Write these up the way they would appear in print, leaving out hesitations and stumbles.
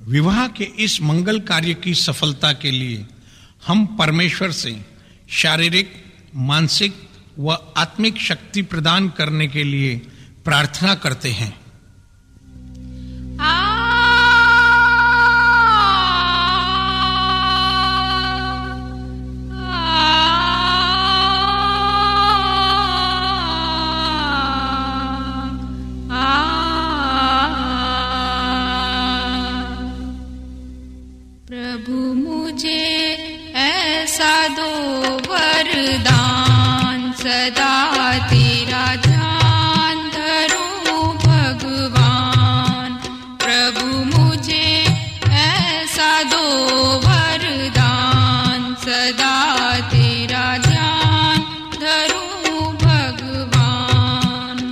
विवाह के इस मंगल कार्य की सफलता के लिए हम परमेश्वर से शारीरिक, मानसिक व आत्मिक शक्ति प्रदान करने के लिए प्रार्थना करते हैं। प्रभु मुझे ऐसा दो वरदान, सदा तेरा ध्यान धरूं भगवान। प्रभु मुझे ऐसा दो वरदान, सदा तेरा ध्यान धरूं भगवान।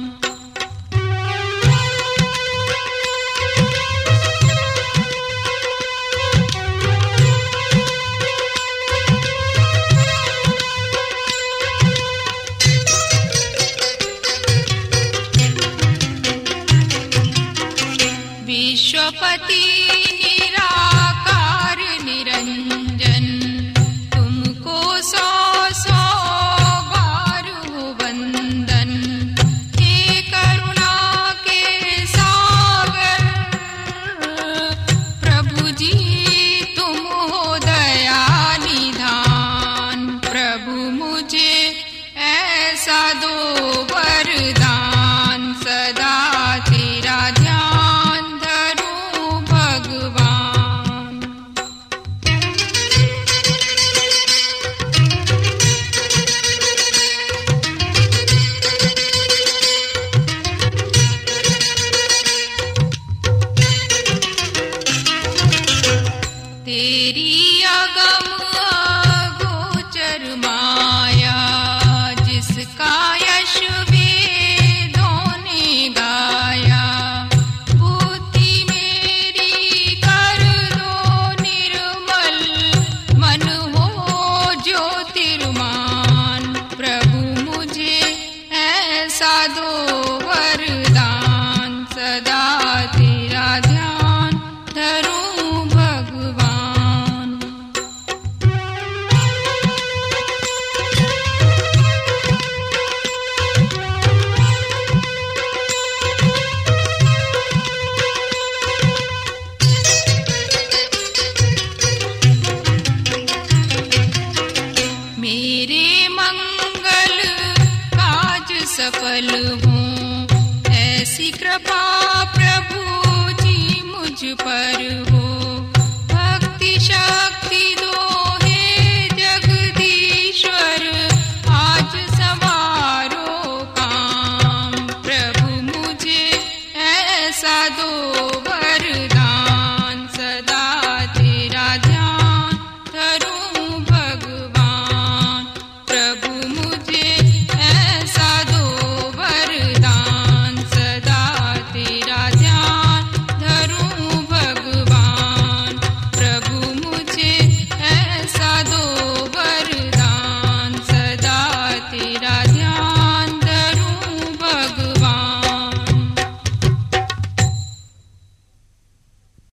विश्वपति निराकार निरंजन, तुमको सौ सौ बार हो वंदन। हे करुणा के सागर, प्रभु जी तुम हो दया निधान। प्रभु मुझे ऐसा दो वरदान, सदा तेरा ध्यान धरूं भगवान। तेरी अगम अगोचर माया, जिसका यश वेदों ने गाया। बुद्धि मेरी कर दो निर्मल, मन हो ज्योतिर्मान। प्रभु मुझे ऐसा दो वरदान, सदा तेरा ध्यान धरूं भगवान। मेरे मंगल काज सफल हों, ऐसी कृपा प्रभु जी मुझ पर हो। भक्ति शक्ति